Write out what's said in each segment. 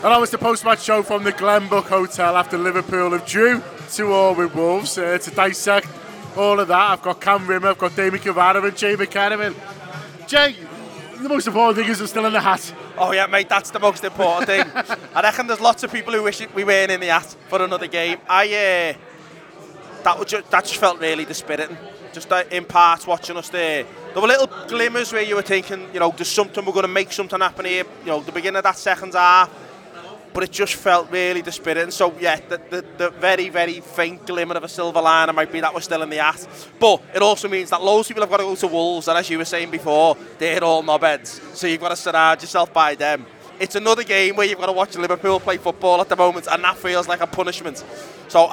And that was the post-match show from the Glenbook Hotel after Liverpool have drew 2-2 with Wolves. To dissect all of that, I've got Cam Rimmer, I've got Damien Cavara and Jay McKenna. Jay, the most important thing is they're still in the hat. Oh yeah, mate, that's the most important thing. I reckon there's lots of people who wish we weren't in the hat for another game. That just felt really dispiriting. Just in parts watching us there. There were little glimmers where you were thinking, there's something, we're going to make something happen here. The beginning of that second half. But it just felt really dispiriting. So yeah, the very, very faint glimmer of a silver lining might be that we're still in the hat. But it also means that loads of people have got to go to Wolves, and as you were saying before, they're all knobheads. So you've got to surround yourself by them. It's another game where you've got to watch Liverpool play football at the moment, and that feels like a punishment. So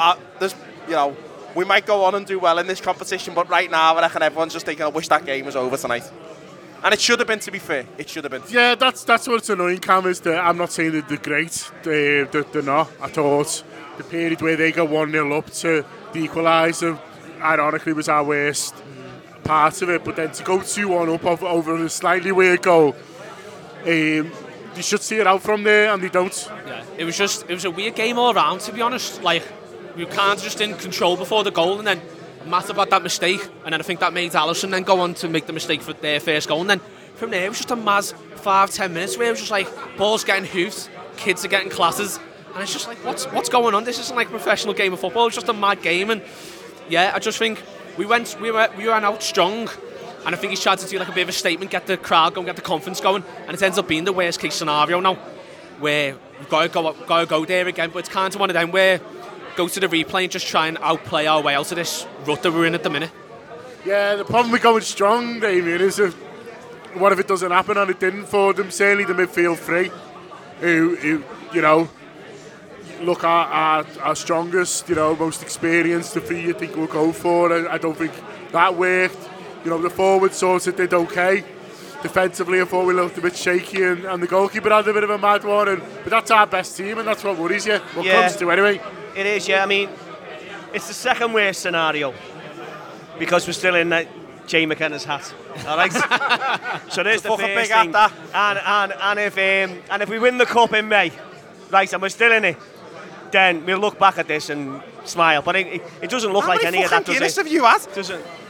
we might go on and do well in this competition, but right now I reckon everyone's just thinking, I wish that game was over tonight. And it should have been, to be fair. It should have been. Yeah, that's what's annoying, Cam, is that I'm not saying that they're great. They're not. I thought the period where they got 1-0 up to the equaliser, ironically, was our worst part of it. But then to go 2-1 up over a slightly weird goal, they should see it out from there, and they don't. Yeah, it was a weird game all round, to be honest. Like, we can't just in control before the goal, and then Matip had that mistake, and then I think that made Alisson then go on to make the mistake for their first goal, and then from there it was just a mad 5-10 minutes where it was just like balls getting hoofed, kids are getting classes, and it's just like what's going on? This isn't like a professional game of football. It's just a mad game. And yeah, I just think we went out strong, and I think he's tried to do like a bit of a statement, get the crowd going, get the confidence going, and it ends up being the worst case scenario now, where we've got to go there again. But it's kind of one of them where go to the replay and just try and outplay our way out of this rut that we're in at the minute. Yeah, the problem with going strong, Damien, is what if it doesn't happen, and it didn't for them. Certainly the midfield three, who look our strongest, most experienced, the three you think we'll go for. I don't think that worked. The forward sort of did okay. Defensively, I thought we looked a bit shaky, and the goalkeeper had a bit of a mad one. But that's our best team, and that's what worries you. What comes to anyway. It is, yeah. I mean, it's the second worst scenario because we're still in Jay McKenna's hat. All right. So there's the first thing. And if we win the cup in May, right, and we're still in it, then we'll look back at this and smile. But it doesn't look like any of that, does it? How many fucking Guinness have you had? Doesn't.